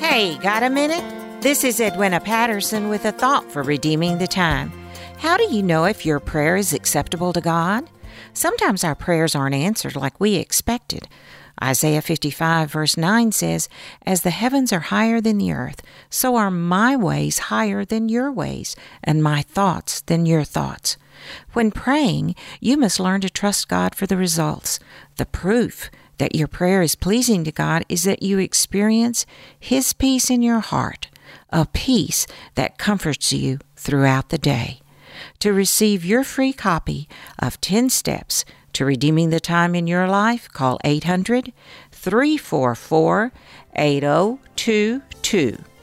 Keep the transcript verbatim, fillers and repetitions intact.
Hey, got a minute? This is Edwina Patterson with a thought for redeeming the time. How do you know if your prayer is acceptable to God? Sometimes our prayers aren't answered like we expected. Isaiah fifty-five verse nine says, "As the heavens are higher than the earth, so are my ways higher than your ways, and my thoughts than your thoughts." When praying, you must learn to trust God for the results. The proof that your prayer is pleasing to God is that you experience His peace in your heart, a peace that comforts you throughout the day. To receive your free copy of ten Steps to Redeeming the Time in Your Life, call eight hundred, three four four, eight zero two two.